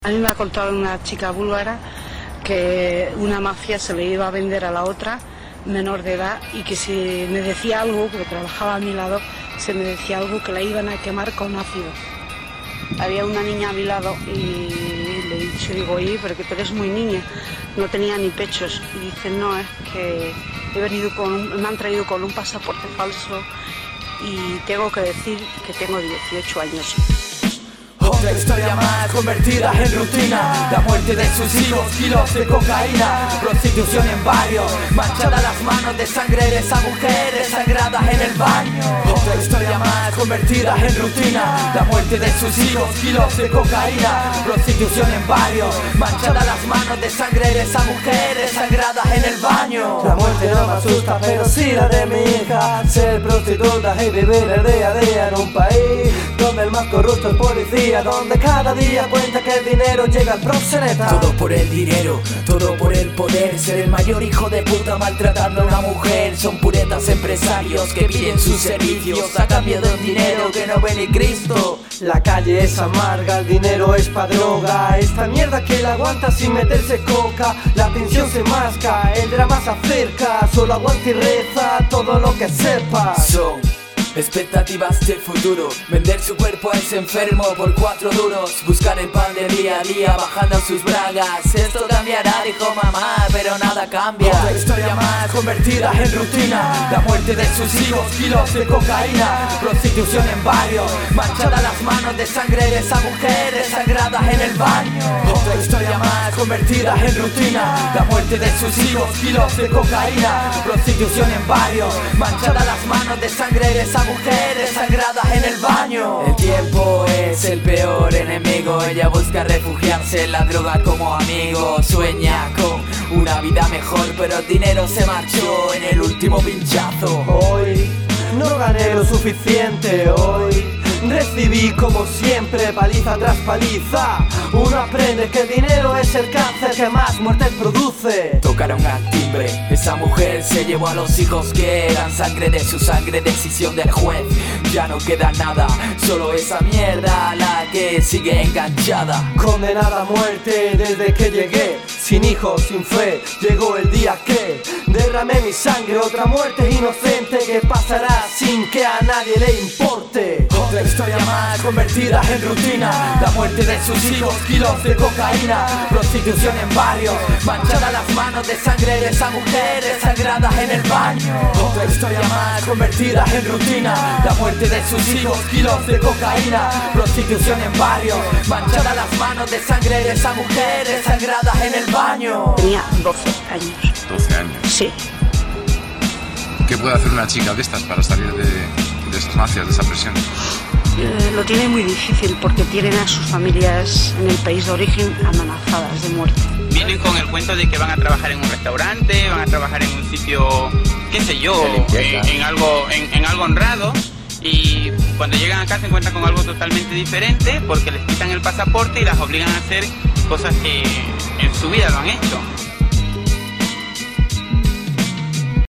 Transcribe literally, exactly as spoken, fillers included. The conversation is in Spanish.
A mí me ha contado una chica búlgara que una mafia se le iba a vender a la otra, menor de edad, y que si me decía algo, que trabajaba a mi lado, se me decía algo que la iban a quemar con ácido. Había una niña a mi lado y le he dicho, digo, oye, pero que tú eres muy niña, no tenía ni pechos. Y dice, no, es que he venido con un, me han traído con un pasaporte falso y tengo que decir que tengo dieciocho años. Otra historia más convertida en rutina, la muerte de sus hijos, kilos de cocaína, prostitución en barrio, manchada las manos de sangre de esa mujer desangrada en el baño. Otra historia más convertida en rutina, la muerte de sus hijos, kilos de cocaína, prostitución en barrio, manchada las manos de sangre de esa mujer desangrada en el baño. La muerte no me asusta, pero sí la de mi hija, ser prostituta y vivir el día a día en un país donde el más corrupto es policía, donde cada día cuenta que el dinero llega al proxeneta. Todo por el dinero, todo por el poder, ser el mayor hijo de puta maltratando a una mujer. Son puretas empresarios que piden sus servicios a cambio de un dinero que no ve ni Cristo. La calle es amarga, el dinero es pa' droga, esta mierda que la aguanta sin meterse coca. La tensión se masca, el drama se acerca, solo aguanta y reza todo lo que sepa. Son expectativas de futuro, vender su cuerpo a ese enfermo por cuatro duros, buscar el pan de día a día bajando sus bragas. Esto cambiará, dijo mamá, pero nada cambia. Otra historia más convertida en rutina, la muerte de sus hijos, kilos de cocaína, prostitución en barrio, manchada las manos de sangre de esa mujer desangrada en el baño. Otra historia más convertida en rutina, la muerte de sus hijos, kilos de cocaína, prostitución en barrio, manchada las manos de sangre de esa mujer desangrada en el baño. El tiempo es el peor enemigo, ella busca refugiarse en la droga como amigo. Sueña con una vida mejor, pero el dinero se marchó en el último pinchazo. Hoy no gané lo suficiente, hoy recibí como siempre paliza tras paliza. Uno aprende que el dinero es el cáncer que más muertes produce. Tocaron al timbre, esa mujer se llevó a los hijos que eran sangre de su sangre, decisión del juez. Ya no queda nada, solo esa mierda la que sigue enganchada. Condenada a muerte desde que llegué, sin hijos, sin fe, llegó el día que derramé mi sangre, otra muerte inocente que pasará sin que a nadie le importe. Otra historia más convertida en rutina, la muerte de sus hijos, kilos de cocaína, prostitución en barrio, manchada las manos de sangre de esa mujer desangrada en el baño. Otra historia más convertida en rutina, la muerte de sus hijos, kilos de cocaína, prostitución en barrio, manchada las manos de sangre de esa mujer desangrada en el baño. Tenía doce años. doce años. Sí. ¿Qué puede hacer una chica de estas para salir de, de esas mafias, de esa presión? Eh, lo tiene muy difícil porque tienen a sus familias en el país de origen amenazadas de muerte. Vienen con el cuento de que van a trabajar en un restaurante, van a trabajar en un sitio, qué sé yo, en, en, algo, en, en algo honrado, y cuando llegan acá se encuentran con algo totalmente diferente porque les quitan el pasaporte y las obligan a hacer cosas que en su vida lo han hecho.